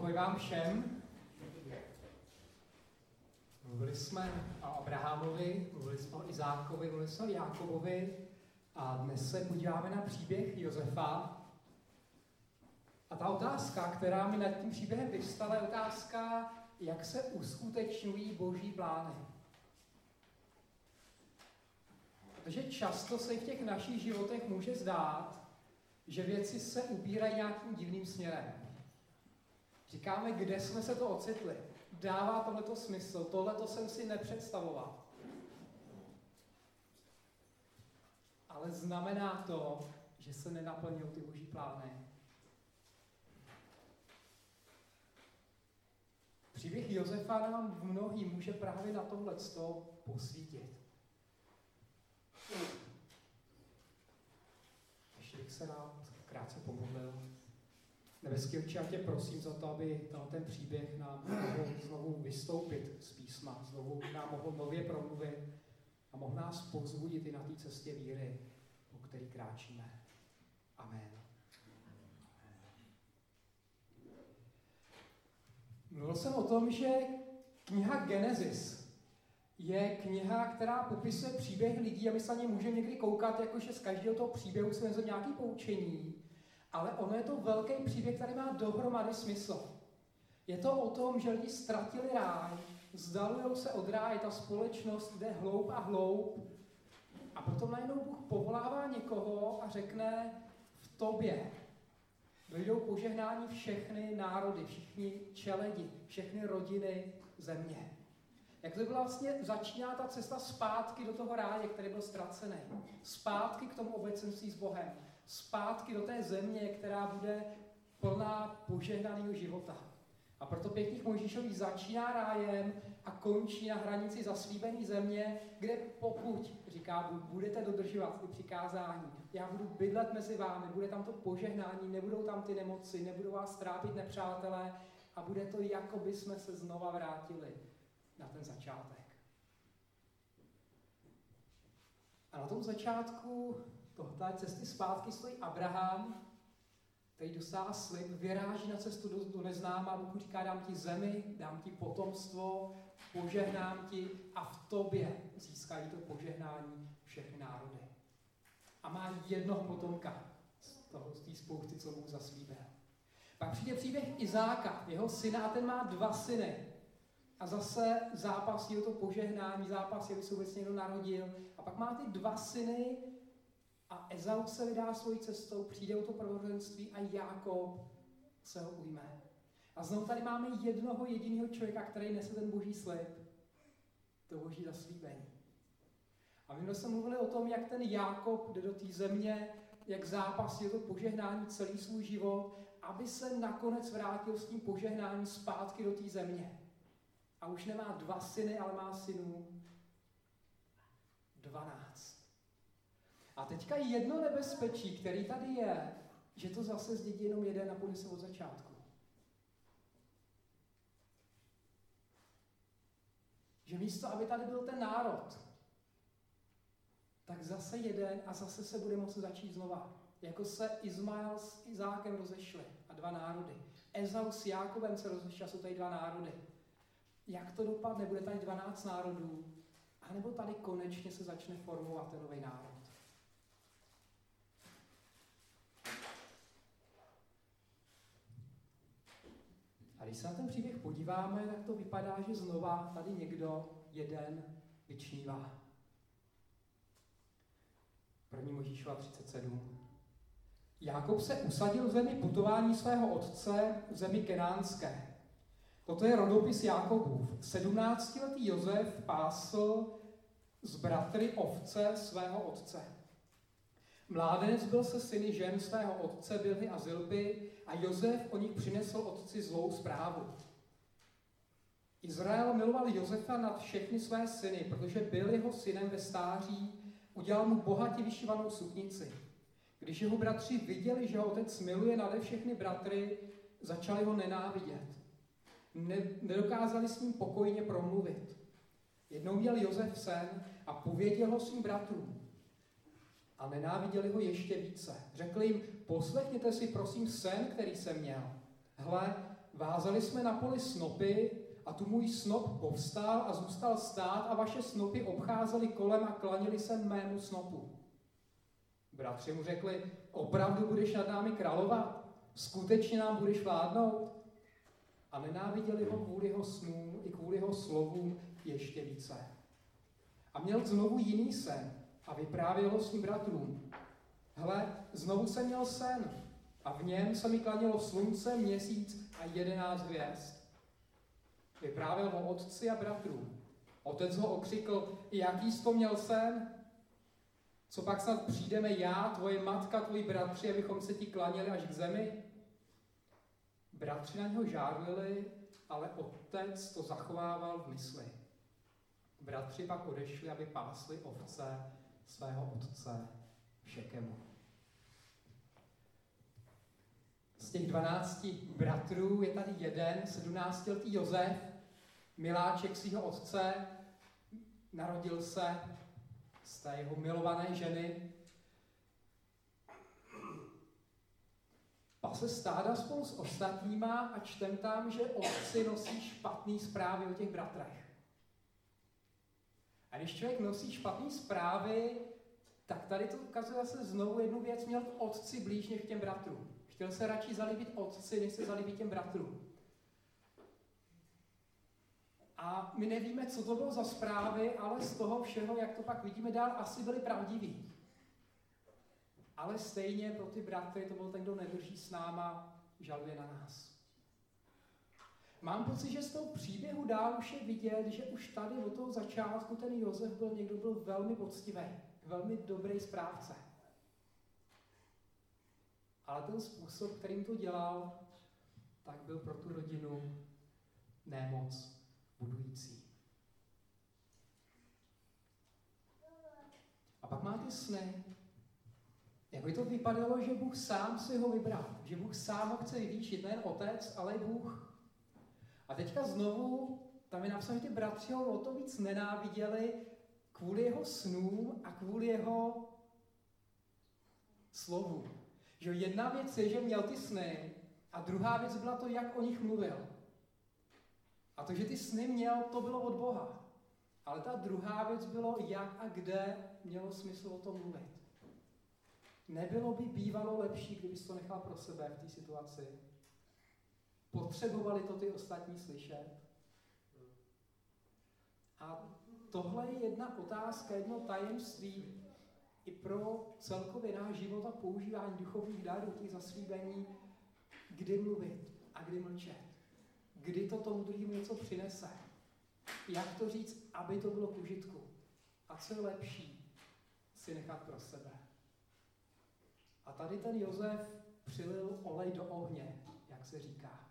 Ahoj vám všem. Mluvili jsme o Abrahamovi, mluvili jsme o Izákovi, mluvili jsme o Jákobovi a dnes se podíváme na příběh Josefa. A ta otázka, která mi nad tím příběhem vyvstala, je otázka, jak se uskutečňují boží plány. Protože často se v těch našich životech může zdát, že věci se ubírají nějakým divným směrem. Říkáme, kde jsme se to ocitli. Dává tohleto smysl, tohleto jsem si nepředstavoval. Ale znamená to, že se nenaplňují ty boží plány. Příběh Josefa nám v mnohý může právě na tohleto posvítit. Ještě bych se rád krátce pomodlil. Nebeský Otče, já tě prosím za to, aby ten příběh nám mohl znovu vystoupit z písma, znovu nám mohl nově promluvit a mohl nás povzbudit i na té cestě víry, po který kráčíme. Amen. Mluvil jsem o tom, že kniha Genesis je kniha, která popisuje příběh lidí a my se na ně můžeme někdy koukat, jakože z každého toho příběhu se vezme nějaké poučení, ale ono je to velký příběh, který má dohromady smysl. Je to o tom, že lidi ztratili ráj, vzdalujou se od ráje, ta společnost jde hloub a hloub a potom najednou Bůh povolává někoho a řekne v tobě dojdou požehnání všechny národy, všichni čeledi, všechny rodiny země. Jak to vlastně začíná ta cesta zpátky do toho ráje, který byl ztracený. Zpátky k tomu obecenství s Bohem. Zpátky do té země, která bude plná požehnaného života. A proto pěkných Mojžíšových začíná rájem a končí na hranici zaslíbené země, kde pokud, říká Bůh, budete dodržovat ty přikázání, já budu bydlet mezi vámi, bude tam to požehnání, nebudou tam ty nemoci, nebudou vás trápit nepřátelé a bude to, jako by jsme se znova vrátili na ten začátek. A na tom začátku tohle cesty zpátky stojí Abraham, který dostává slib, vyráží na cestu do neznáma, Bůh říká, dám ti zemi, dám ti potomstvo, požehnám ti a v tobě získají to požehnání všechny národy. A má jednoho potomka z té spousty, co Bůh zaslíbil. Pak přijde příběh Izáka, jeho syna, a ten má 2 syny. A zase zápasí o to požehnání, zápasí, aby se vůbec někdo narodil. A pak má ty 2 syny a Ezau se vydá svojí cestou, přijde o to prvenství a Jákob se ho ujme. A znovu tady máme jednoho jediného člověka, který nese ten boží slib, to boží zaslíbení. A my jsme mluvili o tom, jak ten Jákob jde do té země, jak zápasí o to požehnání celý svůj život, aby se nakonec vrátil s tím požehnáním zpátky do té země. A už nemá 2 syny, ale má synů 12. A teďka jedno nebezpečí, který tady je, že to zase zdědí jenom jeden a půjde se od začátku. Že místo, aby tady byl ten národ, tak zase jeden a zase se bude moci začít znova. Jako se Izmael s Izákem rozešli a 2 národy. Ezau s Jákobem se rozešli a jsou tady 2 národy. Jak to dopadne? Bude tady 12 národů? A nebo tady konečně se začne formovat ten nový národ? A když se na ten příběh podíváme, tak to vypadá, že znova tady někdo jeden vyčnívá. 1. Mojžíšova 37. Jákob se usadil v zemi putování svého otce v zemi kenánské. Toto je rodopis Jákobův. 17letý Josef pásl s bratry ovce svého otce. Mládenec byl se syny žen svého otce Bilhy a Zilpy a Josef o nich přinesl otci zlou zprávu. Izrael miloval Josefa nad všechny své syny, protože byl jeho synem ve stáří, udělal mu bohatě vyšívanou suknici. Když jeho bratři viděli, že ho otec miluje nade všechny bratry, začali ho nenávidět. Nedokázali s ním pokojně promluvit. Jednou měl Josef sen a pověděl ho svým bratrům. A nenáviděli ho ještě více. Řekli jim, poslechněte si prosím sen, který jsem měl. Hle, vázali jsme na poli snopy a tu můj snop povstal a zůstal stát a vaše snopy obcházely kolem a klanili se mému snopu. Bratři mu řekli, opravdu budeš nad námi královat? Skutečně nám budeš vládnout? A nenáviděli ho kvůli jeho snům i kvůli jeho slovům ještě více. A měl znovu jiný sen a vyprávěl ho svým bratrům. Hle, znovu jsem měl sen a v něm se mi klanilo slunce, měsíc a 11 hvězd. Vyprávěl ho otci a bratrům. Otec ho okřikl, jaký jsi to měl sen? Co pak snad přijdeme já, tvoje matka, tvoji bratři, abychom se ti klanili až k zemi? Bratři na něho žárlili, ale otec to zachovával v mysli. Bratři pak odešli, aby pásli ovce svého otce Šekemu. Z těch 12 bratrů je tady jeden, 17letý Josef, miláček svého otce, narodil se z té jeho milované ženy. Pase stáda spolu s ostatníma a čtem tam, že otci nosí špatný zprávy o těch bratrech. A když člověk nosí špatný zprávy, tak tady to ukazuje zase znovu jednu věc, měl k otci blíž než k těm bratrům. Chtěl se radši zalíbit otci, než se zalíbit těm bratrům. A my nevíme, co to bylo za zprávy, ale z toho všeho, jak to pak vidíme dál, asi byly pravdiví. Ale stejně pro ty bratry to byl ten, kdo nedrží s náma, žaluje na nás. Mám pocit, že z toho příběhu dál už je vidět, že už tady od toho začátku ten Josef byl někdo, byl velmi poctivý, velmi dobrý správce. Ale ten způsob, kterým to dělal, tak byl pro tu rodinu nemoc budující. A pak má ty sny. Jak by to vypadalo, že Bůh sám si ho vybral, že Bůh sám ho chce vyvýšit, nejen otec, ale i Bůh. A teďka znovu, tam je napsáno, že ty bratři ho o to víc nenáviděli kvůli jeho snům a kvůli jeho slovu. Že jedna věc je, že měl ty sny a druhá věc byla to, jak o nich mluvil. A to, že ty sny měl, to bylo od Boha. Ale ta druhá věc bylo, jak a kde mělo smysl o tom mluvit. Nebylo by bývalo lepší, kdybys to nechal pro sebe v té situaci? Potřebovali to ty ostatní slyšet? A tohle je jedna otázka, jedno tajemství i pro celkově náš život a používání duchovních darů, těch zaslíbení, kdy mluvit a kdy mlčet. Kdy to tomu druhému něco přinese. Jak to říct, aby to bylo k užitku. A co je lepší si nechat pro sebe. A tady ten Josef přilil olej do ohně, jak se říká.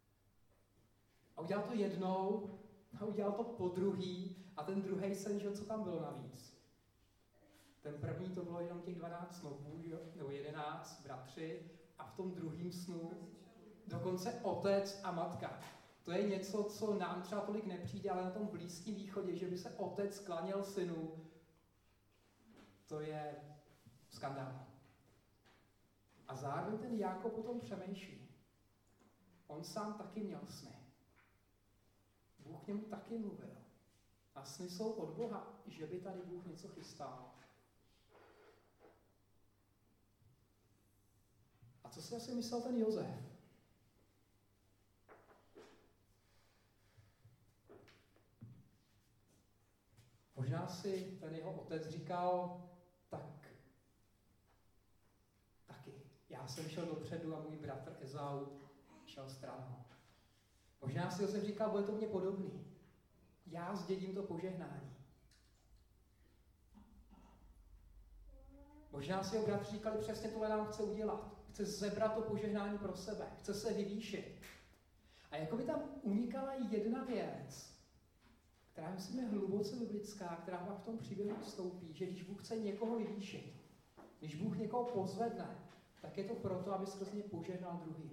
A udělal to jednou, a udělal to podruhý, a ten druhý sen, že co tam bylo navíc. Ten první to bylo jenom těch 12 snopů, nebo 11 bratři, a v tom druhém snu dokonce otec a matka. To je něco, co nám třeba tolik nepřijde, ale na tom Blízkém východě, že by se otec klaněl synu, to je skandál. A zároveň ten Jákob o tom přemýšlí. On sám taky měl sny. Bůh k němu taky mluvil. A sny jsou od Boha, že by tady Bůh něco chystal. A co si asi myslel ten Josef? Možná si ten jeho otec říkal, taky. Já jsem šel dopředu a můj bratr Ezau šel stranou. Možná si Josef říkal, bude to mně podobný. Já zdědím to požehnání. Možná si jeho bratři říkali, přesně tohle nám chce udělat. Chce zebrat to požehnání pro sebe. Chce se vyvýšit. A jako by tam unikala jedna věc, která myslím je hluboce biblická, která pak v tom příběhu vstoupí, že když Bůh chce někoho vyvýšit, když Bůh někoho pozvedne, tak je to proto, aby skrz ně požehnal druhý.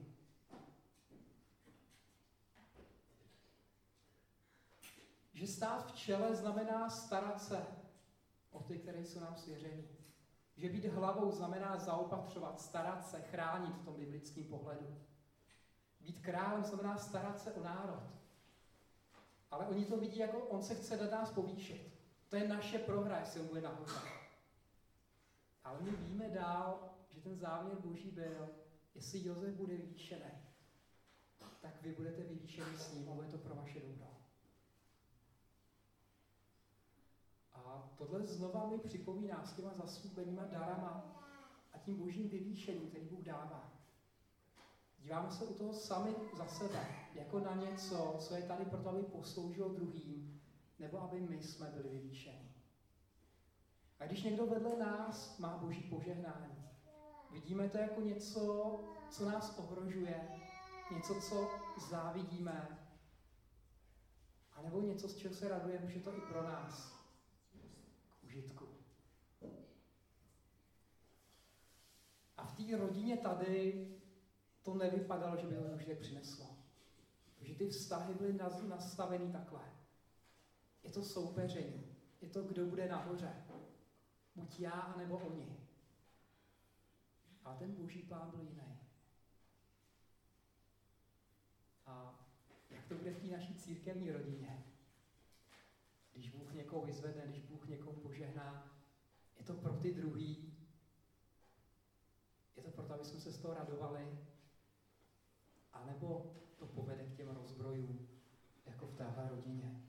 Že stát v čele znamená starat se o ty, které jsou nám svěření. Že být hlavou znamená zaopatřovat, starat se, chránit v tom biblickém pohledu. Být králem znamená starat se o národ. Ale oni to vidí jako, on se chce dát nás povýšit. To je naše prohra, jestli on bude nahoře. Ale my víme dál, že ten záměr Boží byl, jestli Josef bude vyvýšený, tak vy budete vyvýšeni s ním a bude to pro vaše dobro. A tohle znova mi připomíná s těma zasloubenýma darama a tím božím vyvýšením, který Bůh dává. Díváme se u toho sami za sebe, jako na něco, co je tady proto, aby posloužilo druhým, nebo aby my jsme byli vyvýšeni. A když někdo vedle nás má boží požehnání, vidíme to jako něco, co nás ohrožuje, něco, co závidíme, anebo něco, z čeho se radujeme, už je to i pro nás k užitku. A v té rodině tady to nevypadalo, že by to užitek přineslo. Že ty vztahy byly nastaveny takhle. Je to soupeření. Je to, kdo bude nahoře. Buď já, anebo oni. Ale ten boží plán byl jiný. A jak to bude v té naší církevní rodině? Když Bůh někoho vyzvedne, když Bůh někoho požehná, je to pro ty druhý. Je to proto, aby jsme se z toho radovali. A nebo to povede k těm rozbrojům, jako v téhle rodině.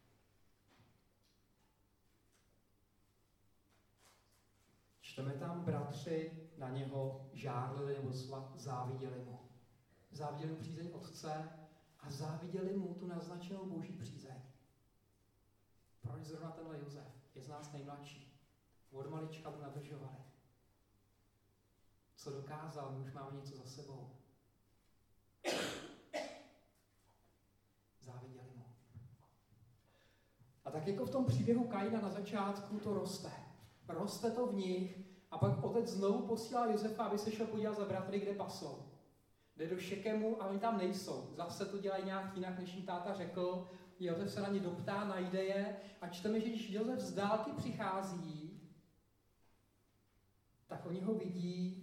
Čteme tam, bratři na něho žárlili nebo záviděli mu. Záviděli mu přízeň otce a záviděli mu tu naznačenou boží přízeň. Proč zrovna tenhle Josef? Je z nás nejmladší. Od malička mu nadržovali. Co dokázal, my už máme něco za sebou. Záviděli mu. A tak jako v tom příběhu Kaina na začátku to roste. Roste to v nich a pak otec znovu posílá Josefa, aby se šel podívat za bratry, kde pasou. Jde do Šekemu a oni tam nejsou. Zase to dělají nějak jinak, než jim táta řekl. Josef se na ně doptá, najde je a čteme, že když Josef z dálky přichází, tak oni ho vidí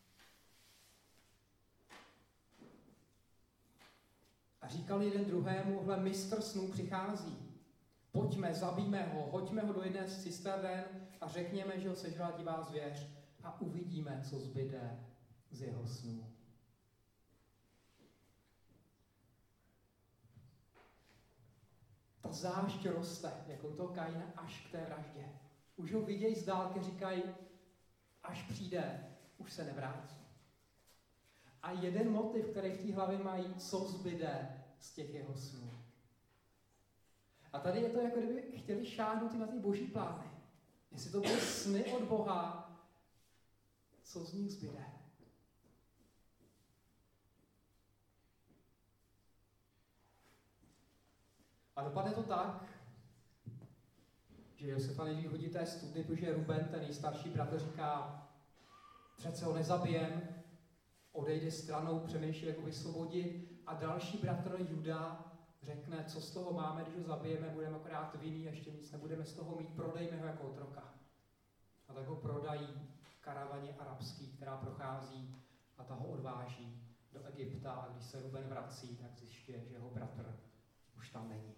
a říkali jeden druhému, hle, mistr snů přichází. Pojďme, zabijme ho, hoďme ho do jedné z cisternen a řekněme, že ho sežrala divá zvěř a uvidíme, co zbyde z jeho snů. Ta zášť roste, jako u toho Kaina, až k té vraždě. Už ho vidějí z dálky, říkají, až přijde, už se nevrátí. A jeden motiv, který v té hlavě mají, co zbyde z těch jeho snů. A tady je to, jako kdyby chtěli šáhnout i na ty boží plány. Jestli to byly sny od Boha, co z nich zbyde. A dopadne to tak, že Josefa nejdřív hodí té studny, protože Ruben, ten nejstarší bratr, říká, přece ho nezabijem, odejde stranou, přemýšlí, jak ho vysvobodit. A další bratr Juda řekne, co z toho máme, když ho zabijeme, budeme akorát vinný, ještě nic nebudeme z toho mít, prodejme ho jako otroka. A tak ho prodají v karavaně arabský, která prochází a ta ho odváží do Egypta a když se Ruben vrací, tak zjišťuje, že jeho bratr už tam není.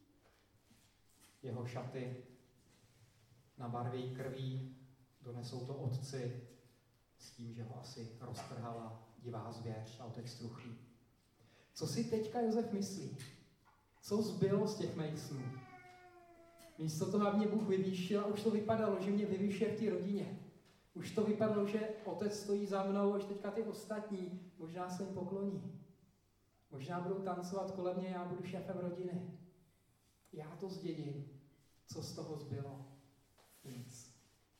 Jeho šaty nabarví krví, donesou to otci s tím, že ho asi roztrhala divá zvěř a otec truchlí. Co si teďka Josef myslí? Co zbylo z těch mých snů? Místo toho, aby mě Bůh vyvýšil, a už to vypadalo, že mě vyvýšuje v té rodině. Už to vypadalo, že otec stojí za mnou, až teďka ty ostatní možná se jim pokloní. Možná budou tancovat kolem mě, já budu šéfem rodiny. Já to zdědím. Co z toho zbylo? Nic.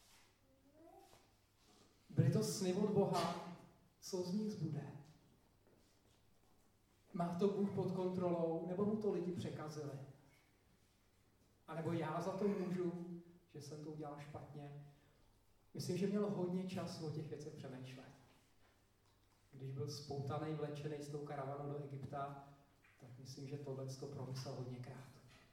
Byly to sny od Boha, co z nich zbude? Má to Bůh pod kontrolou, nebo mu to lidi překazili? A nebo já za to můžu, že jsem to udělal špatně? Myslím, že měl hodně času o těch věcech přemýšlet. Když byl spoutaný, vlečený s tou karavanou do Egypta, tak myslím, že tohle to promyslel hodněkrát.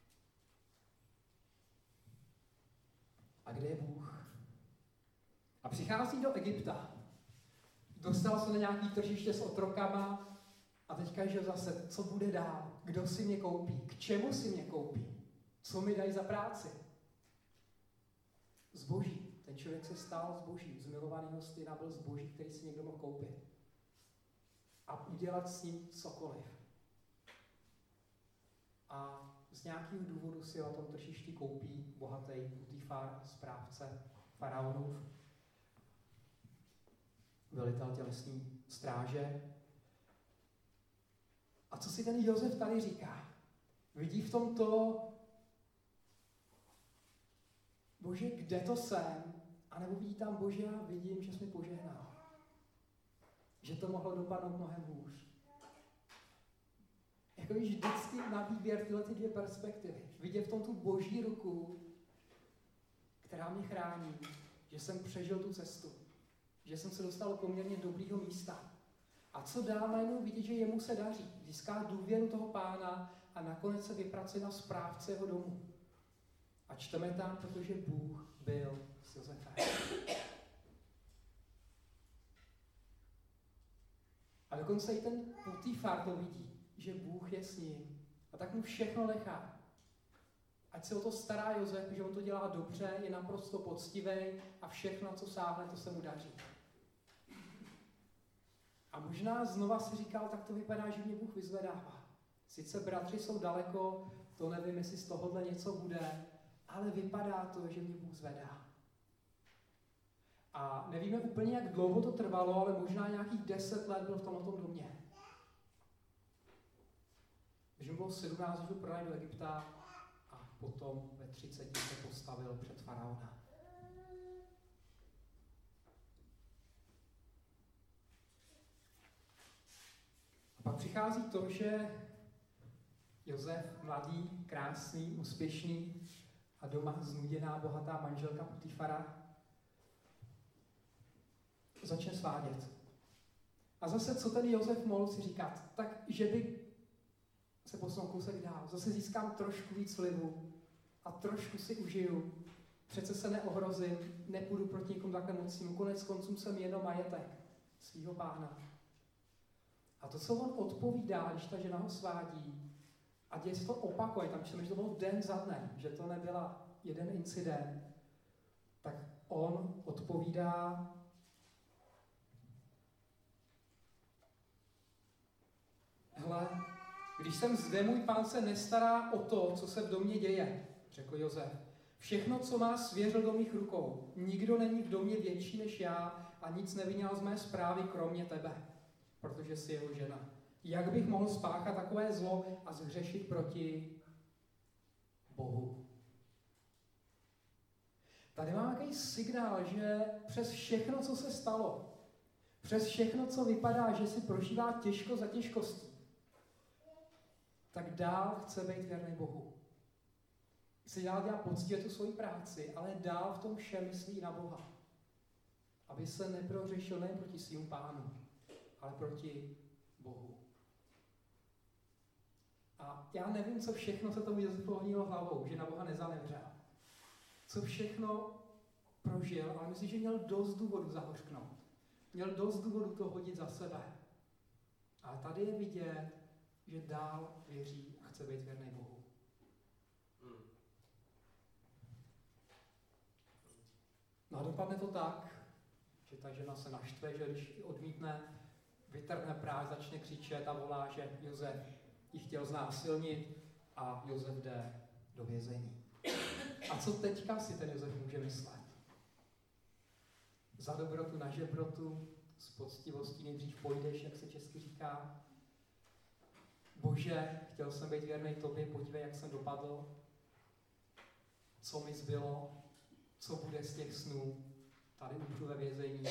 A kde je Bůh? A přichází do Egypta. Dostal se na nějaký tržiště s otrokama a teďka, že zase, co bude dál? Kdo si mě koupí? K čemu si mě koupí? Co mi dají za práci? Zboží. Ten člověk se stal zboží. Z milovaného syna byl zboží, který si někdo mohl koupit. A udělat s ním cokoliv. A z nějakého důvodu si na tom tržišti koupí bohatý Potifar, správce faraonův, velitel tělesní stráže. A co si ten Josef tady říká? Vidí v tom to, Bože, kde to jsem? A nebo vidí tam, Bože, já vidím, že jsi mi požehnal. Že to mohlo dopadnout mnohem hůř. Jako vždycky na výběr tyhle ty dvě perspektivy. Vidět v tom tu boží ruku, která mě chrání, že jsem přežil tu cestu. Že jsem se dostal do poměrně dobrýho místa. A co dál najednou vidět, že jemu se daří. Získá důvěru toho pána a nakonec se vypracuje na správce jeho domu. A čteme tam, protože Bůh byl s Josefem. A dokonce i ten Potifar to vidí, že Bůh je s ním. A tak mu všechno nechá. Ať se o to stará Josef, že on to dělá dobře, je naprosto poctivý a všechno, co sáhne, to se mu daří. A možná znova si říkal, tak to vypadá, že mě Bůh vyzvedává. Sice bratři jsou daleko, to nevím, jestli z tohohle něco bude, ale vypadá to, že mě Bůh zvedá. A nevíme úplně, jak dlouho to trvalo, ale možná nějakých 10 let byl v tomto domě. Když mu bylo 17, byl prodán do Egypta a potom ve 30 se postavil před faraona. A pak přichází to, že Josef, mladý, krásný, úspěšný a doma znuděná, bohatá manželka Potifara, začne svádět. A zase, co ten Josef mohl si říkat? Tak, že by se posunul kousek dál. Zase získám trošku víc vlivu a trošku si užiju. Přece se neohrozím, nepůjdu proti někomu takhle mocnému. Konec konců jsem jenom majetek svýho pána. A to, co on odpovídá, když ta žena ho svádí, a děje se to opakuje, tam čteme, že to bylo den za dnem, že to nebyla jeden incident, tak on odpovídá: hele, když jsem zde, můj pán se nestará o to, co se v domě děje, řekl Josef. Všechno, co má, svěřil do mých rukou. Nikdo není v domě větší než já a nic nevyňal z mé správy, kromě tebe, protože jsi jeho žena. Jak bych mohl spáchat takové zlo a zhřešit proti Bohu? Tady mám nějaký signál, že přes všechno, co se stalo, přes všechno, co vypadá, že si prožívá těžko za těžkostí, tak dál chce být věrný Bohu. Chce dál dělat poctivě tu svoji práci, ale dál v tom všem myslí na Boha. Aby se neprohřešil nejen proti svým pánu, ale proti Bohu. A já nevím, co všechno se tomu Josefu honilo hlavou, že na Boha nezanevřel. Co všechno prožil, ale myslím, že měl dost důvodu zahořknout. Měl dost důvodu to hodit za sebe. Ale tady je vidět, že dál věří a chce být věrný Bohu. No a dopadne to tak, že ta žena se naštve, že když odmítne, vytrhne práh, začne křičet a volá, že Josef ji chtěl znásilnit a Josef jde do vězení. A co teďka si ten Josef může myslet? Za dobrotu na žebrotu, s poctivostí nejdřív pojdeš, jak se česky říká. Bože, chtěl jsem být věrný tobě, podívej, jak jsem dopadl. Co mi zbylo? Co bude z těch snů? Tady umřu ve vězení.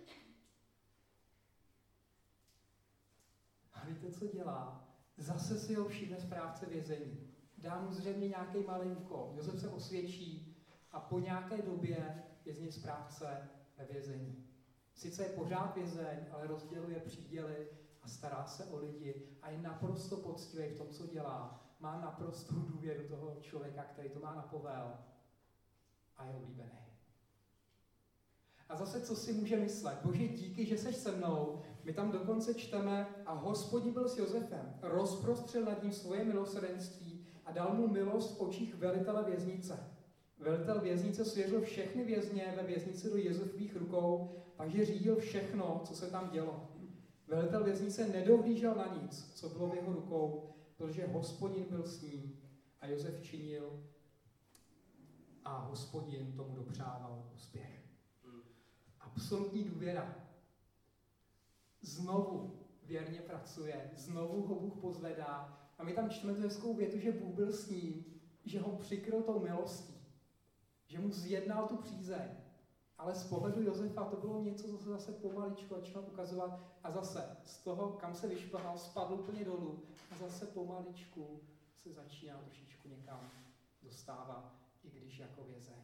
A víte, co dělá? Zase si ho všimne správce vězení. Dá mu zřejmě nějaký malý úkol. Josef se osvědčí a po nějaké době je z něj správce ve vězení. Sice je pořád vězeň, ale rozděluje příděly a stará se o lidi a je naprosto poctivý v tom, co dělá. Má naprostou důvěru toho člověka, který to má na povel a je oblíbený. A zase, co si může myslet? Bože, díky, že seš se mnou. My tam dokonce čteme, a Hospodin byl s Josefem, rozprostřel nad ním svoje milosrdenství a dal mu milost v očích velitele věznice. Velitel věznice svěřil všechny vězně ve věznici do Josefových rukou, takže řídil všechno, co se tam dělo. Velitel věznice nedohlížel na nic, co bylo v jeho rukou, protože Hospodin byl s ním a Josef činil a Hospodin tomu dopřával úspěch. Absolutní důvěra. Znovu věrně pracuje, znovu ho Bůh pozvedá a my tam čteme tu hezkou větu, že Bůh byl s ním, že ho přikryl tou milostí, že mu zjednal tu přízeň. Ale z pohledu Josefa to bylo něco, co se zase pomaličku začalo ukazovat a zase z toho, kam se vyšplhal, spadl úplně dolů a zase pomaličku se začíná trošičku někam dostávat, i když jako vězeň.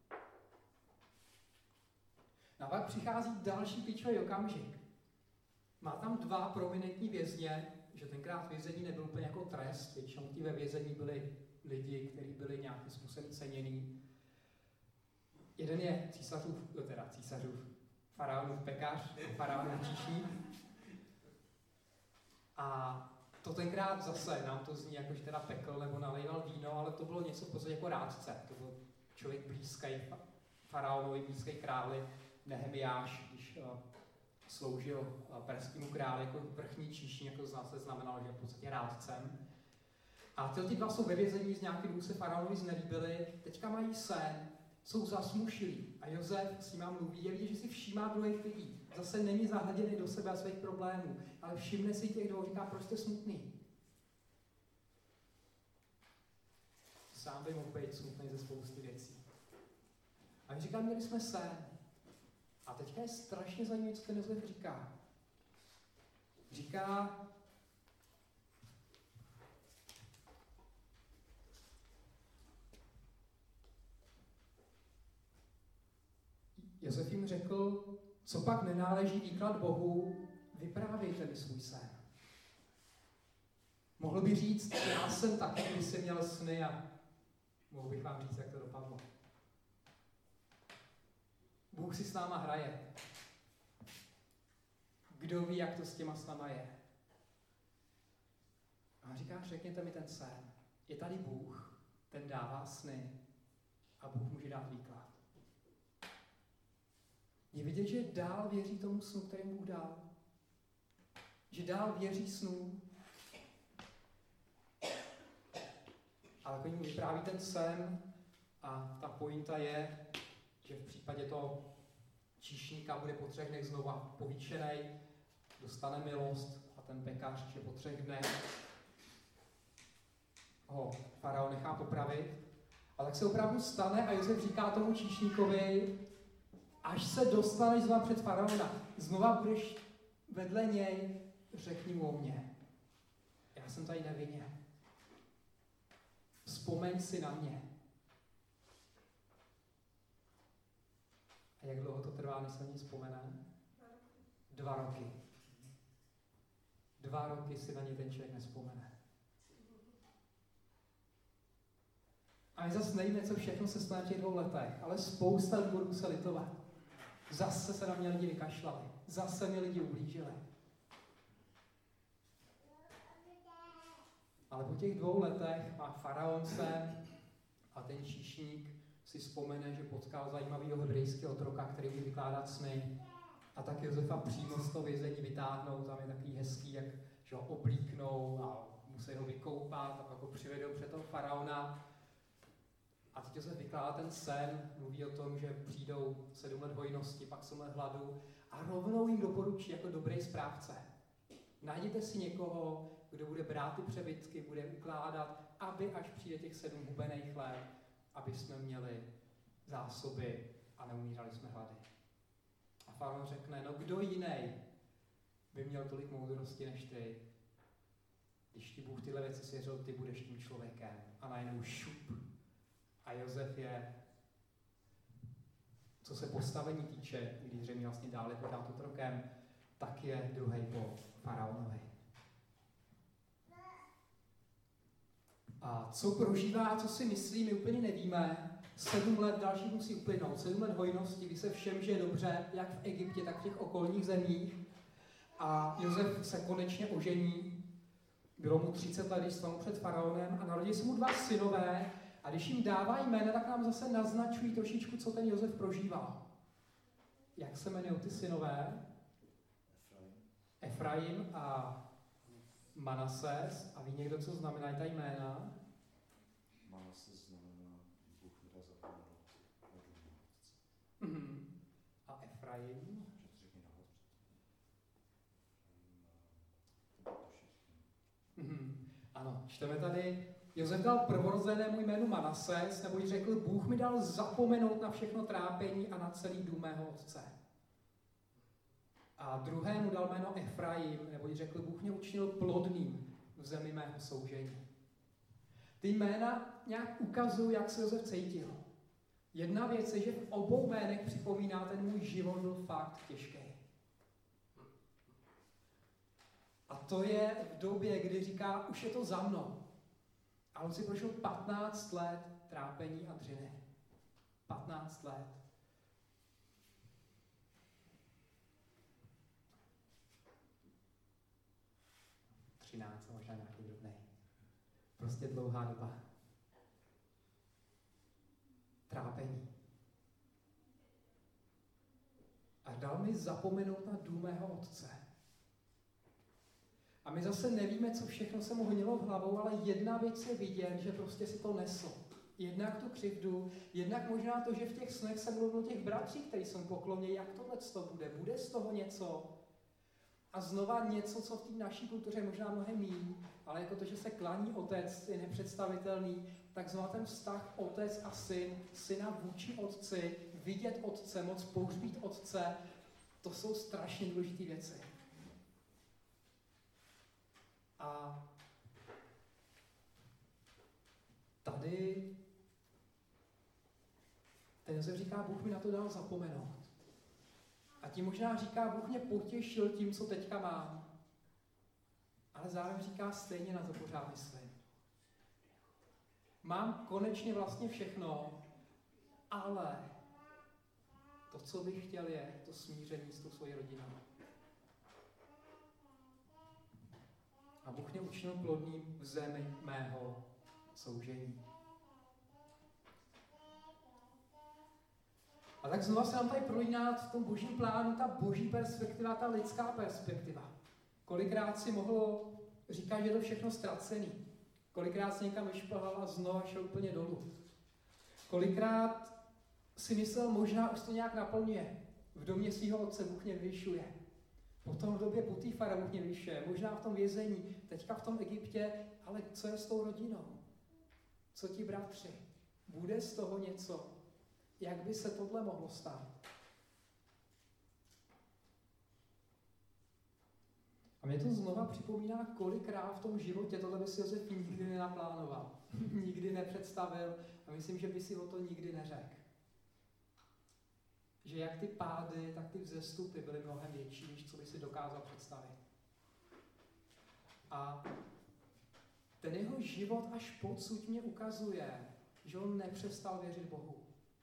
No a pak přichází další klíčový okamžik. Má tam 2 prominentní vězně, že tenkrát vězení nebyl úplně jako trest, většinou ti ve vězení byli lidi, kteří byli nějakým způsobem ceněný. Jeden je císařův, faraonův pekař, faraonův číšník. A to tenkrát zase, nám to zní jako, že teda pekl nebo nalejval víno, ale to bylo něco v podstatě jako rádce. To byl člověk blízký faraonovi, blízký králi, Nehemiáš, když sloužil perskému králi jako vrchní číšník, jako zase znamenalo, že je v podstatě rádcem. A ty 2 jsou ve vězení, z nějakých důvod se faraonovi znelíbili, teďka mají sen, jsou zasmušilí. A Josef s nima mluví, je vidět, že si všímá druhých lidí. Zase není zahleděný do sebe a svých problémů, ale všimne si těch 2, říká, proč jste smutný. Sám by mohl být smutný ze spousty věcí. A říká, měli jsme sen. A teďka je strašně zajímavé, co ten Josef říká. Říká, Josef jim řekl, co pak nenáleží výklad Bohu, vyprávějte mi svůj sen. Mohl by říct, já jsem taky, když jsem měl sny a mohl bych vám říct, jak to dopadlo. Bůh si s náma hraje. Kdo ví, jak to s těma snama je. A on říká, řekněte mi ten sen. Je tady Bůh, ten dává sny a Bůh může dát výklad. Je vidět, že dál věří tomu snu, který Bůh dal. Že dál věří snů. Ale když mu vypráví ten sen a ta pointa je, že v případě toho číšníka bude po 3 dnech znova povýšenej, dostane milost a ten pekař, že po 3 dnech ho faraon nechá popravit. A tak se opravdu stane a Josef říká tomu číšníkovi, až se dostaneš znova před faraona, znova budeš vedle něj, řekni mu o mně. Já jsem tady nevinně. Vzpomeň si na mě. A jak dlouho to trvá, než se na ní vzpomene? 2 roky. 2 roky si na ně ten člověk nevzpomene. A my zase nevíme, co všechno se stane v těch 2 letech, ale spousta důvodů se litovat. Zase se na mě lidi vykašlali. Zase mě lidi ublížili. Ale po těch 2 letech má faraon sen a ten číšník si vzpomene, že potkal zajímavého hebrejského otroka, který umí vykládat sny. A tak Josefa přímo z toho vězení vytáhnou, tam je takový hezký, jak že ho oblíknou a musí ho vykoupat a pak ho přivedou před toho faraona. A teď Josef vykládá ten sen, mluví o tom, že přijdou 7 let hojnosti, pak 7 let hladu a rovnou jim doporučí jako dobrý správce. Najděte si někoho, kdo bude brát ty přebytky, bude ukládat, aby až přijde těch 7 hubených let, aby jsme měli zásoby a neumírali jsme hlady. A faraon řekne, no kdo jiný by měl tolik moudrosti než ty? Když ti Bůh tyhle věci svěřil, ty budeš tím člověkem. A najednou šup. A Josef je, co se postavení týče, když zřejmě vlastně dále pořád otrokem, tak je druhý po faraonovi. A A co prožívá, co si myslí, my úplně nevíme. 7 let další musí uplynout. 7 let hojnosti, kdy se všem žije dobře, jak v Egyptě, tak v těch okolních zemích. A Josef se konečně ožení. Bylo mu 30 let, když stál před faraonem a narodili se mu 2 synové. A když jim dává jména, tak nám zase naznačují trošičku, co ten Josef prožíval. Jak se jmenují ty synové? Efraim a Manases. A ví někdo, co znamenají ta jména? Manases znamená, Bůh mi dá zapomenout na dům otce. A Efraim? Řekni nahoře. Ano, čteme tady, Josef dal prvorozenému jménu Manases, neboť řekl, Bůh mi dal zapomenout na všechno trápení a na celý dům mého otce. A druhému dal jméno Efraim, neboť řekl, Bůh mě učinil plodným v zemi mého soužení. Ty jména nějak ukazují, jak se Josef cítil. Jedna věc je, že v obou jménech připomíná, ten můj život byl fakt těžký. A to je v době, kdy říká, už je to za mnou. A on si prošel 15 let trápení a dřiny. 15 let. Možná nějaký drobnej. Prostě dlouhá doba. Trápení. A dal mi zapomenout na dům mého otce. A my zase nevíme, co všechno se mu honilo v hlavou, ale jedna věc je vidět, že prostě si to nesl. Jednak tu křivdu, jednak možná to, že v těch snech se mluvilo o těch bratřích, kteří jsou pokloněni, jak tohle to bude. Bude z toho něco? A znova něco, co v té naší kultuře je možná mnohem míň, ale jako to, že se klaní otec, je nepředstavitelný, tak znova ten vztah otec a syn, syna vůči otci, vidět otce, moc pohřbít otce, to jsou strašně důležité věci. A tady ten Josef říká, Bůh mi na to dal zapomenout. A tím možná říká, Bůh mě potěšil tím, co teďka mám. Ale zároveň říká, stejně na to pořád myslím. Mám konečně vlastně všechno, ale to, co bych chtěl, je to smíření s tou svojí rodinou. A Bůh mě učinil plodným v zemi mého soužení. A tak znova se nám tady prolíná v tom božím plánu ta boží perspektiva, ta lidská perspektiva. Kolikrát si mohl říkat, že je to všechno ztracený. Kolikrát se někam vyšplhal a znova šel úplně dolů. Kolikrát si myslel, možná už to nějak naplňuje. V domě svého otce Bůh mě vyvyšuje. Potom v době Potifara Bůh mě vyvyšuje. Možná v tom vězení, teďka v tom Egyptě, ale co je s tou rodinou? Co ti bratři? Bude z toho něco? Jak by se tohle mohlo stát? A mě to znova připomíná, kolikrát v tom životě tohle by si Josef nikdy nenaplánoval. Nikdy nepředstavil a myslím, že by si o to nikdy neřekl. Že jak ty pády, tak ty vzestupy byly mnohem větší, než co by si dokázal představit. A ten jeho život až podsud mě ukazuje, že on nepřestal věřit Bohu.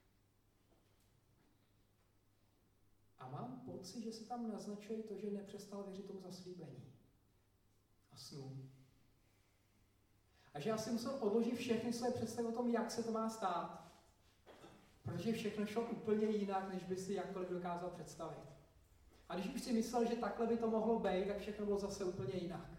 A mám pocit, že se tam naznačuje to, že nepřestal věřit tomu zaslíbení a snům. A že já si musel odložit všechny své představy o tom, jak se to má stát. Protože všechno šlo úplně jinak, než by si jakkoliv dokázal představit. A když už si myslel, že takhle by to mohlo být, tak všechno bylo zase úplně jinak.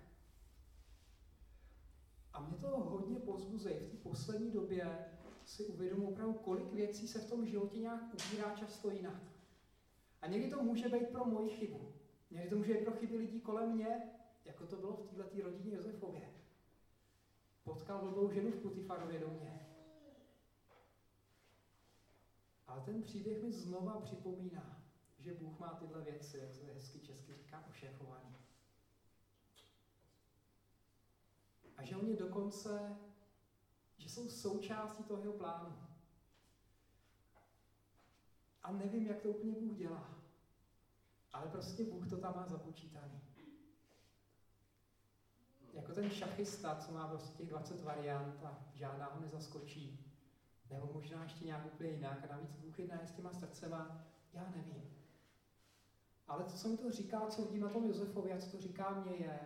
A mě to hodně povzbuzuje. V té poslední době si uvědomuji opravdu, kolik věcí se v tom životě nějak ubírá často jinak. A někdy to může být pro moji chybu. Někdy to může být pro chyby lidí kolem mě, jako to bylo v této rodině Josefově. Potkal blbou ženu v Potifarově domě. Ale ten příběh mi znova připomíná, že Bůh má tyhle věci, jak se hezky česky říká, ošéfovaný. A že oni dokonce, že jsou součástí toho jeho plánu. A nevím, jak to úplně Bůh dělá. Ale prostě Bůh to tam má započítaný. Jako ten šachista, co má prostě těch 20 variant a žádná ho nezaskočí. Nebo možná ještě nějak úplně jinak. A navíc Bůh jedná s těma srdcema, já nevím. Ale to, co mi to říká, co vidím na tom Josefovi a co to říká mně, je,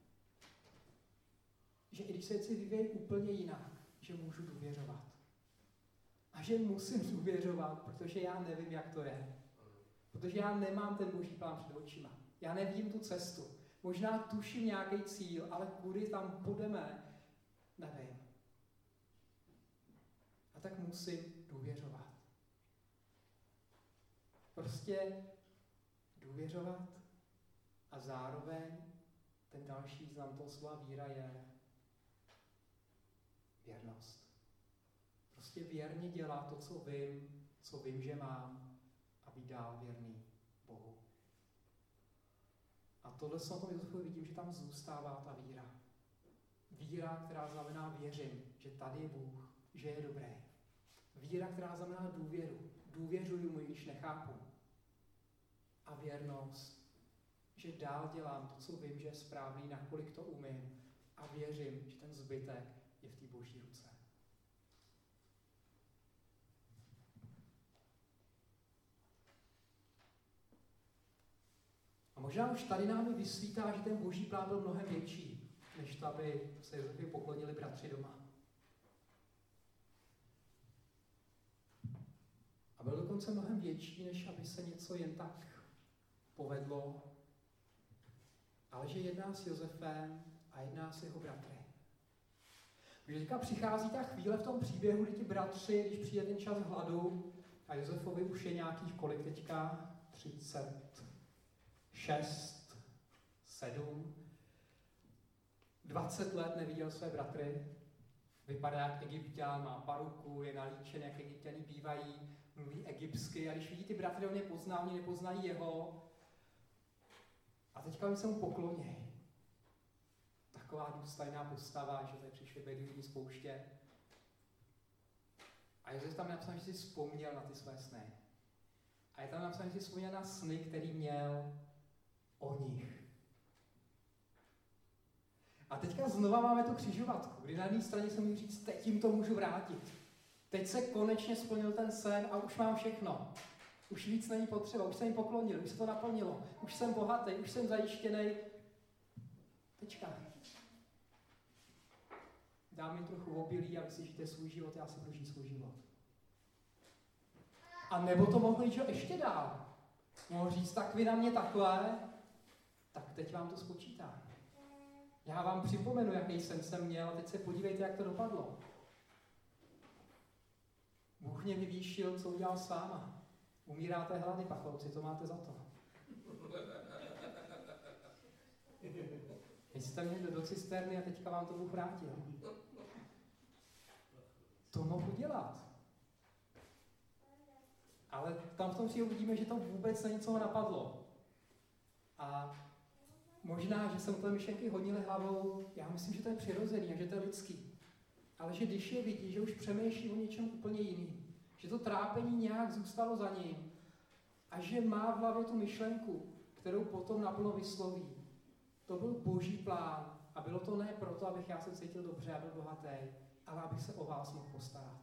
že i když se věci vyvíjí úplně jinak, že můžu důvěřovat. A že musím důvěřovat, protože já nevím, jak to je. Protože já nemám ten boží plán před očima. Já nevidím tu cestu. Možná tuším nějaký cíl, ale kudy tam budeme, nevím. A tak musím důvěřovat. Prostě důvěřovat a zároveň ten další význam toho slova víra je věrnost. Prostě věrně dělat to, co vím, že mám a být dál věrný Bohu. A tohle na tom Josefovi vidím, že tam zůstává ta víra. Víra, která znamená věřím, že tady je Bůh, že je dobrý. Víra, která znamená důvěru. Důvěřuju mu, když nechápu. A věrnost, že dál dělám to, co vím, že je správný, nakolik to umím. A věřím, že ten zbytek je v té boží ruce. A možná už tady nám vysvítá, že ten boží plán byl mnohem větší, než to, aby se Josefovi poklonili bratři doma. A byl dokonce mnohem větší, než aby se něco jen tak povedlo, ale že jedná s Josefem a jedná s jeho bratry. Když teďka přichází ta chvíle v tom příběhu, kdy ti bratři, když přijde ten čas hladu, a Josefovi už je nějakých kolik teďka? 36, 7. 20 let neviděl své bratry. Vypadá jak Egypťan, má paruku, je nalíčen, jak Egypťani bývají, mluví egyptsky. A když vidí ty bratry, on je pozná, oni nepoznají jeho. A teďka oni se mu pokloní. Taková důstojná postava, že tady přišli beduíni z pouště. A Josef tam napsal, že si vzpomněl na ty své sny. A je tam napsal, že si vzpomněl na sny, který měl o nich. A teďka znova máme tu křižovatku, kdy na jedné straně se může říct, teď jim to můžu vrátit. Teď se konečně splnil ten sen a už mám všechno. Už víc není potřeba, už jsem jim poklonil, už se to naplnilo, už jsem bohatý, už jsem zajištěný. Tečka. Dám jim trochu obilí a vy si žijte svůj život, já si budu žít svůj život. A nebo to mohl jít ještě dál. Mohl říct, tak vy na mě takhle, tak teď vám to spočítám. Já vám připomenu, jaký jsem měl, a teď se podívejte, jak to dopadlo. Bůh mě vyvýšil, co udělal s váma. Umíráte hlady, pacholci, to máte za to. Vy jste měli do cisterny a teďka vám to Bůh vrátil. To mohu dělat. Ale tam v tom příběhu vidíme, že to vůbec na něco napadlo. A možná, že se mu ty myšlenky hodily hlavou, já myslím, že to je přirozený a že to je lidský. Ale že když je vidí, že už přemýšlí o něčem úplně jiným, že to trápení nějak zůstalo za ním a že má v hlavě tu myšlenku, kterou potom naplno vysloví. To byl boží plán a bylo to ne proto, abych já se cítil dobře a byl bohatý, ale abych se o vás mohl postarat.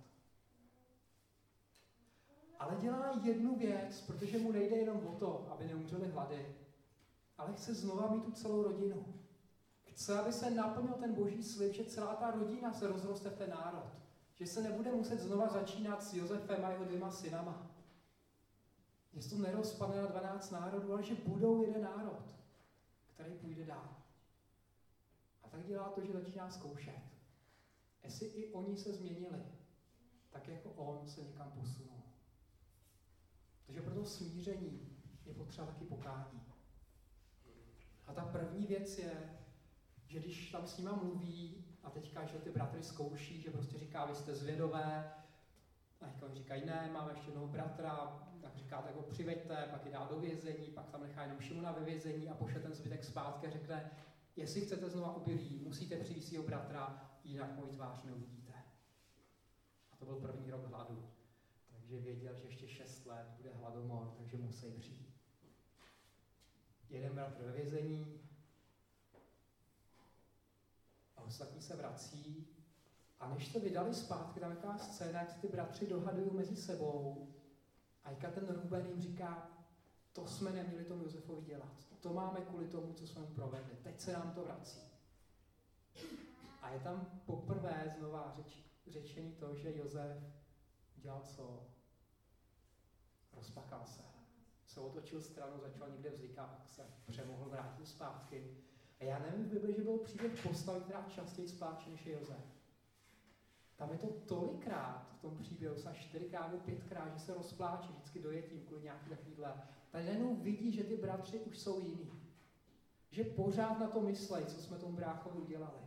Ale dělá jednu věc, protože mu nejde jenom o to, aby neumřeli hlady, ale chce znova mít tu celou rodinu. Chce, aby se naplnil ten boží slib, že celá ta rodina se rozroste v ten národ. Že se nebude muset znova začínat s Josefem a jeho 2 synama. Že se to nerozpadne na 12 národů, ale že budou jeden národ, který půjde dál. A tak dělá to, že začíná zkoušet. Jestli i oni se změnili, tak jako on se někam posunul. Takže pro to smíření je potřeba taky pokání. A ta první věc je, že když tam s nima mluví a teďka, že ty bratry zkouší, že prostě říká, vy jste zvědové, a teďka oni říkají, ne, máme ještě jednoho bratra, tak říká, tak ho přiveďte, pak je dá do vězení, pak tam nechá jenom Šimona ve vězení a pošle ten zbytek zpátky a řekne, jestli chcete znova obilí, musíte přivést svého bratra, jinak moji tvář neuvidíte. A to byl první rok hladu. Takže věděl, že ještě 6 let bude hladomor, takže musí přijít. Jeden bratr ve vězení, ostatní se vrací a než se vydali zpátky, tam je taková scéna, jak se ty bratři dohadují mezi sebou a Jika ten Ruben jim říká, to jsme neměli tomu Josefovi dělat. To máme kvůli tomu, co jsme mu provedli. Teď se nám to vrací. A je tam poprvé znova řečení to, že Josef dělal co? Rozplakal se otočil stranu, začal někde vzlikat, pak se přemohl, vrátil zpátky. A já nevím v Bibli, že byl příběh postavy, která častěji spláče než je Josef. Tam je to tolikrát v tom příběhu, se 4x nebo 5x, že se rozpláče vždycky dojetím kvůli nějaký takovýhle. Tady najednou vidí, že ty bratři už jsou jiný. Že pořád na to myslej, co jsme tomu bráchovi udělali.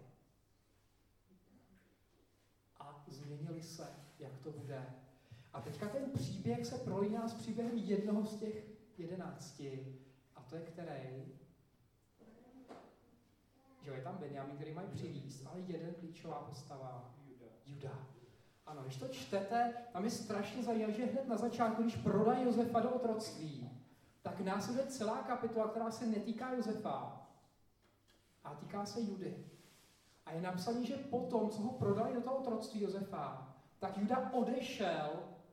A změnili se, jak to bude. A teďka ten příběh se prolíná s příběhem jednoho z těch 11. A to je který? Že je tam Benjamin, který mají přivízt, ale jeden klíčová postava. Juda. Ano, když to čtete, tam je strašně zajímavé, že hned na začátku, když prodají Josefa do otroctví, tak následuje celá kapitola, která se netýká Josefa, a týká se Judy. A je napsané, že potom, co ho prodali do toho otroctví Josefa, tak Juda odešel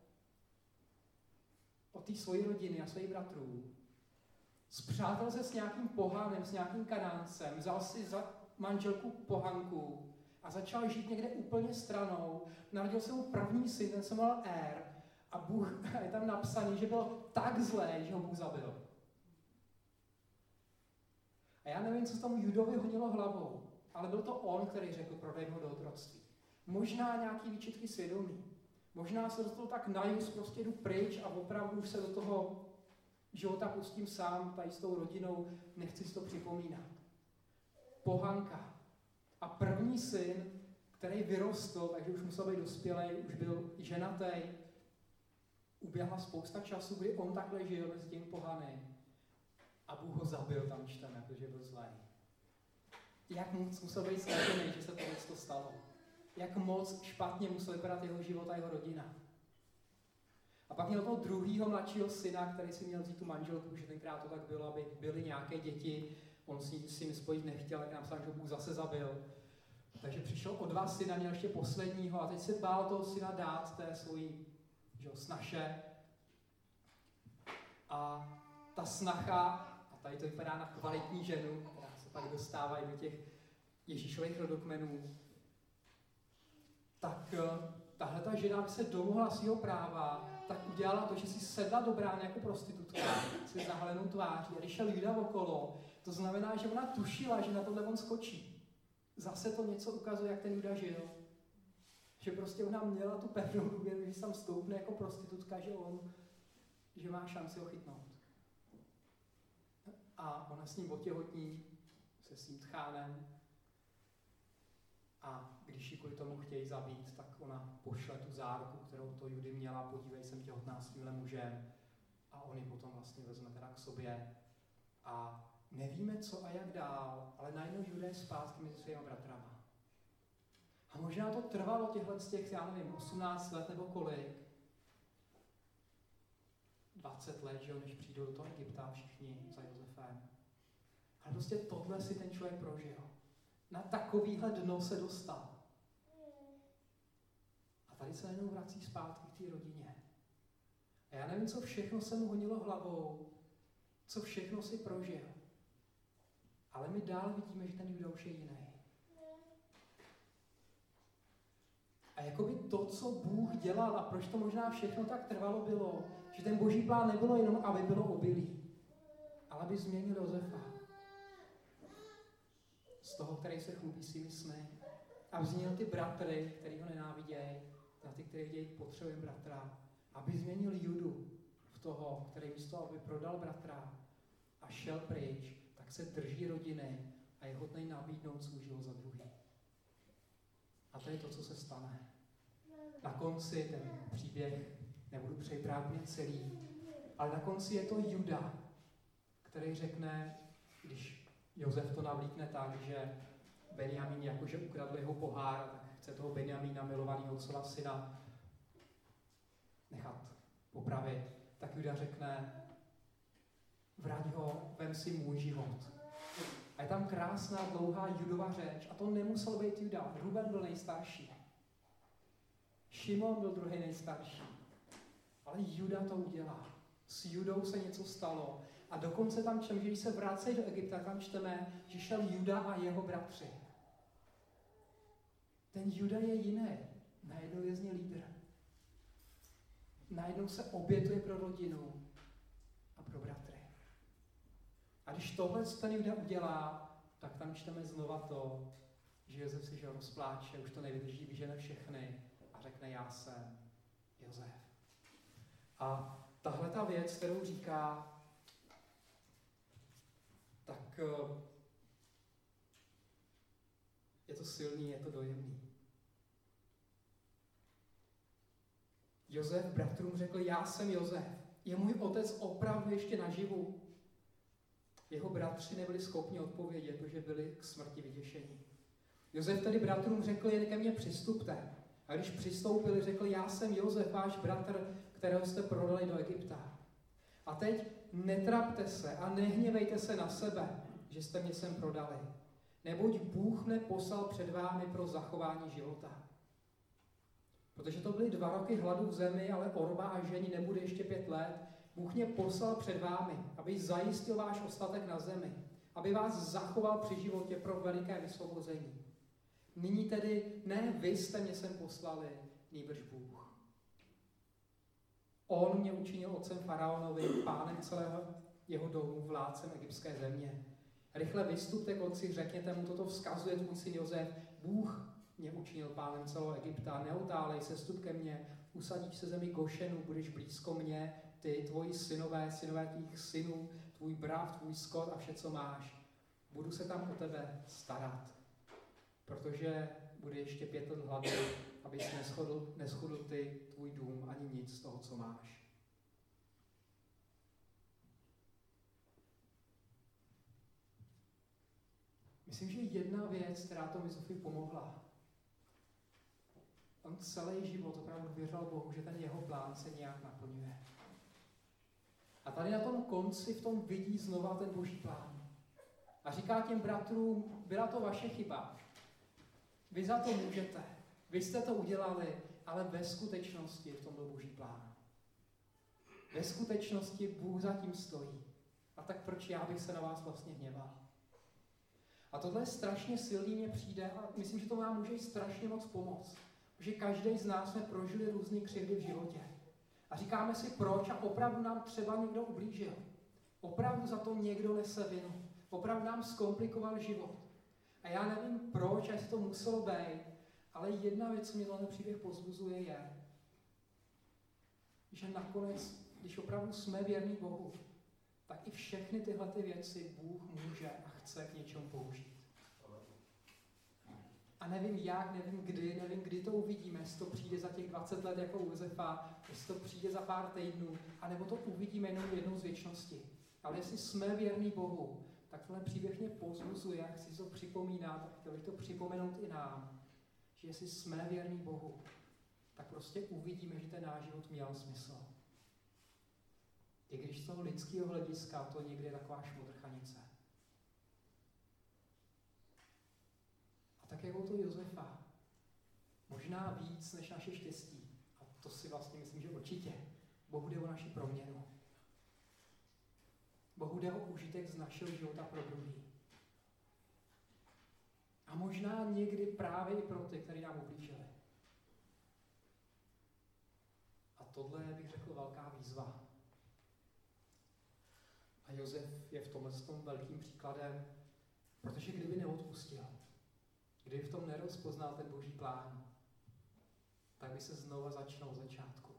od té svojí rodiny a svých bratrů. Spřátel se s nějakým pohanem, s nějakým Kanáncem, vzal si za manželku pohanku a začal žít někde úplně stranou. Narodil se mu první syn, ten se jmenoval a Bůh, je tam napsaný, že byl tak zlé, že ho Bůh zabil. A já nevím, co tomu Judovi honilo hlavou, ale byl to on, který řekl, prodej ho do otroctví. Možná nějaký výčitky svědomí. Možná se dostal tak najus, prostě jdu pryč a opravdu už se do toho života pustím sám, tady s tou rodinou, nechci si to připomínat. Pohanka. A první syn, který vyrostl, takže už musel být dospělej, už byl ženatý, uběhla spousta času, kdy on takhle žil mezi tím pohany. A Bůh ho zabil, tam čteme, protože byl zlej. Jak moc musel být ztražený, že se tohle stalo. Jak moc špatně musel vypadat jeho život a jeho rodina. A pak měl toho druhýho mladšího syna, který si měl vzít tu manželku, že tenkrát to tak bylo, aby byly nějaké děti. On s ním spojit nechtěl, tak napsal, že ho Bůh zase zabil. Takže přišel o 2 syna, měl ještě posledního a teď se bál toho syna dát té svojí snaše. A ta snacha, a tady to vypadá na kvalitní ženu, která se pak dostává i do těch Ježíšových rodokmenů, tak tahle ta žena, aby se domohla svého práva, tak udělala to, že si sedla do brány jako prostitutka, si zahalenou tváří a když šel Juda okolo, to znamená, že ona tušila, že na tohle on skočí. Zase to něco ukazuje, jak ten Juda žil. Že prostě ona měla tu pevnou důvěru, že tam stoupne jako prostitutka, že má šanci ho chytnout. A ona s ním otěhotní, se svým tchánem. A když ji kvůli tomu chtějí zabít, tak ona pošle tu záruku, kterou to Judy měla, podívej, jsem těhotná s tímhle mužem. A on ji potom vlastně vezme teda k sobě. A nevíme, co a jak dál, ale najednou Juda je zpátky mezi svými bratrama. A možná to trvalo těch, já nevím, 18 let nebo kolik. 20 let, že jo, než přijdou do toho Egypta všichni za Josefem. Ale prostě tohle si ten člověk prožil. Na takovýhle dno se dostal. A tady se najednou vrací zpátky k té rodině. A já nevím, co všechno se mu honilo hlavou, co všechno si prožil. Ale my dál vidíme, že ten Juda už je jiný. A jakoby to, co Bůh dělal a proč to možná všechno tak trvalo, bylo, že ten boží plán nebylo jenom, aby bylo obilí, ale aby změnil Josefa. Z toho, který se chlubí svými sny. A změnil ty bratry, který ho nenávidějí, na ty, kteří dějí potřebují bratra. Aby změnil Judu v toho, který místo, aby prodal bratra a šel pryč, tak se drží rodiny a je hodnej nabídnout svůj život za druhý. A to je to, co se stane. Na konci ten příběh nebudu připrávět celý, ale na konci je to Juda, který řekne, když Josef to navlíkne tak, že Benjamín jakože ukradl jeho pohár, tak chce toho Benjamína, milovaného otcova syna, nechat popravit, tak Juda řekne, vrať ho, vem si můj život. A A je tam krásná, dlouhá Judova řeč. A to nemusel být Juda. Ruben byl nejstarší. Šimon byl druhý nejstarší. Ale Juda to udělá. S Judou se něco stalo. A dokonce tam čteme, že když se vracejí do Egypta, tam čteme, že šel Juda a jeho bratři. Ten Juda je jiný. Najednou je z něj lídr. Najednou se obětuje pro rodinu a pro bratry. A když tohle ten Juda udělá, tak tam čteme znova to, že Josef si rozpláče, už to nevydrží, vyžene všechny a řekne, já jsem Josef. A tahle ta věc, kterou říká, tak je to silný, je to dojemný. Josef bratrům řekl, já jsem Josef. Je můj otec opravdu ještě naživu? Jeho bratři nebyli schopni odpovědět, protože byli k smrti vyděšení. Josef tedy bratrům řekl, jen ke mně přistupte. A když přistoupili, řekl, já jsem Josef, váš bratr, kterého jste prodali do Egypta. A teď netrapte se a nehněvejte se na sebe, že jste mě sem prodali. Neboť Bůh mne poslal před vámi pro zachování života. Protože to byly 2 roky hladu v zemi, ale orba a žení nebude ještě 5 let, Bůh mě poslal před vámi, aby zajistil váš ostatek na zemi, aby vás zachoval při životě pro veliké vysvobození. Nyní tedy ne vy jste mě sem poslali, nýbrž Bůh. On mě učinil otcem faraonovi, pánem celého jeho domu, vládcem egyptské země. Rychle vystupte k otci, řekněte mu, toto vzkazuje tvůj syn Josef, Bůh mě učinil pánem celého Egypta, neutálej se, vstup ke mně, usadíš se zemi Gošenu, budeš blízko mě, ty, tvoji synové, synové tvých synů, tvůj brav, tvůj skot a vše, co máš. Budu se tam o tebe starat, protože bude ještě 5 let hladu, abys neschudl ty, tvůj dům, ani nic z toho, co máš. Myslím, že jedna věc, která tomu Josefovi pomohla, on celý život opravdu věřil Bohu, že ten jeho plán se nějak naplňuje. A tady na tom konci v tom vidí znova ten boží plán. A říká těm bratrům, byla to vaše chyba. Vy za to můžete. Vy jste to udělali, ale ve skutečnosti v tom byl boží plán. Ve skutečnosti Bůh za tím stojí. A tak proč já bych se na vás vlastně hněval? A tohle je strašně silný, mně přijde a myslím, že to nám může strašně moc pomoct. Že každý z nás jsme prožili různé křivdy v životě. A říkáme si proč a opravdu nám třeba někdo ublížil. Opravdu za to někdo nese vinu. Opravdu nám zkomplikoval život. A já nevím proč, jestli to muselo být, ale jedna věc, co mě tenhle příběh povzbuzuje, je, že nakonec, když opravdu jsme věrní Bohu, tak i všechny tyhle ty věci Bůh může a chce k něčemu použít. A nevím jak, nevím kdy to uvidíme, jestli to přijde za těch 20 let jako u Josefa, jestli to přijde za pár týdnů, anebo to uvidíme jenom jednou z věčnosti. Ale jestli jsme věrní Bohu, tak tenhle příběh mě povzbuzuje, a chci to připomínat, a chtěl bych to připomenout i nám, že jestli jsme věrní Bohu, tak prostě uvidíme, že ten náš život měl smysl. I když z toho lidského hlediska to někdy je taková šmodrchanice. A tak jako to Josefa, možná víc než naše štěstí, a to si vlastně myslím, že určitě, Bohu jde o naši proměnu. Bohu jde o užitek z našeho života pro druhý. A možná někdy právě i pro ty, kteří nám ublížili. A tohle je, bych řekl, velká výzva. A Josef je v tomhle tom velkým příkladem, protože kdyby neodpustil, kdyby v tom nerozpoznal ten boží plán, tak by se znova začal od začátku.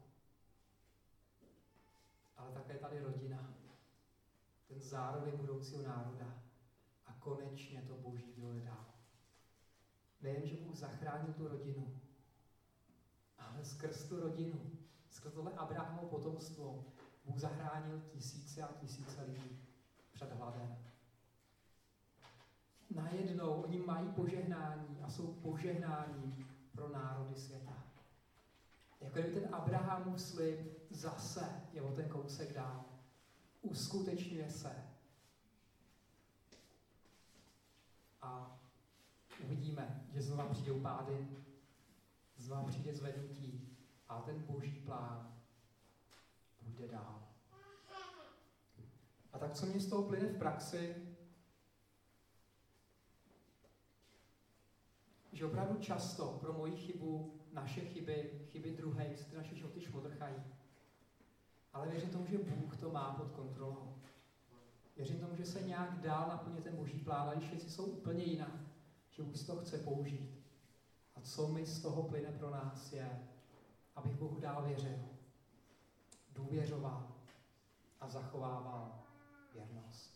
Ale také tady rodina, ten zárodek budoucího národa a konečně to boží vůle dál. Nejen, že Bůh zachránil tu rodinu, ale skrz tu rodinu, skrz tohle Abrahamovo potomstvo, Bůh zachránil tisíce a tisíce lidí před hladem. Najednou oni mají požehnání a jsou požehnáním pro národy světa. Jako kdyby ten Abrahamův slib zase je o ten kousek dál. Uskutečňuje se. a uvidíme, že znova přijdou pády, znova přijde zvednutí a ten boží plán bude dál. A tak co mě z toho plyne v praxi, že opravdu často pro moji chybu, naše chyby druhých, se ty naše životy šmodrchají. Ale věřím tomu, že Bůh to má pod kontrolou. Věřím tomu, že se nějak dál naplnit ten boží plán, a když věci jsou úplně jinak, že Bůh si to chce použít. A co mi z toho plyne pro nás je, abych Bohu dál věřil, důvěřoval a zachovával věrnost.